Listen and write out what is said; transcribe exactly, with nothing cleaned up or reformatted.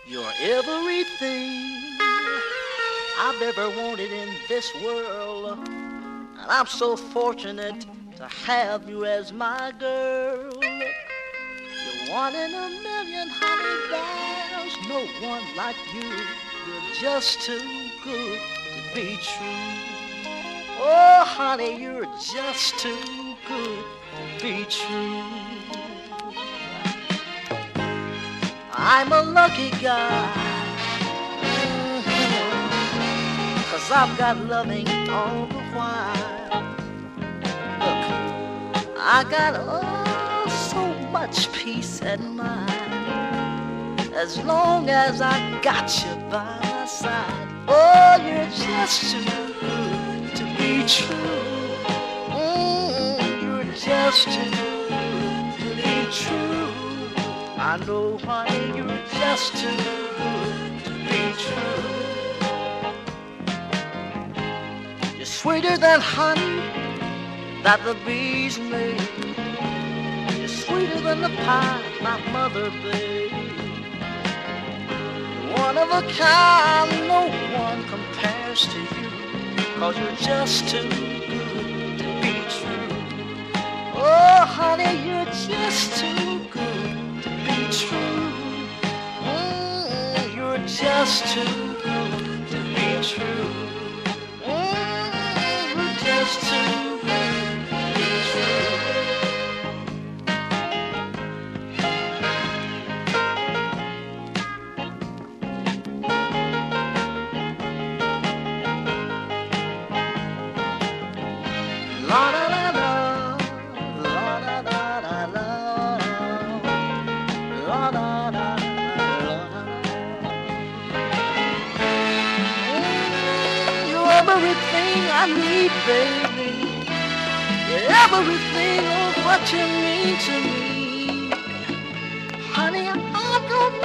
You're everything I've ever wanted in this world. And I'm so fortunate to have you as my girl. You're one in a million, honey, there's no one like you. You're just too good to be true. Oh, honey, you're just too good to be true. I'm a lucky guy, mm-hmm, 'cause I've got loving all the while. Look, I got oh so much peace at mind as long as I got you by my side. Oh, you're just too good to be true. Mm, you're just too good to be true. I know, honey, you're just too good to be true. You're sweeter than honey that the bees made. You're sweeter than the pie my mother baked. One of a kind, no one compares to you, 'cause you're just too good to be true. Oh, honey, you're just too good to be true. Mm, you're just too good to be true. Mm, you're just too good to be true. La la la la, la la la la la, la la la la. You're everything I need, baby. You're everything of what you mean to me. Honey, I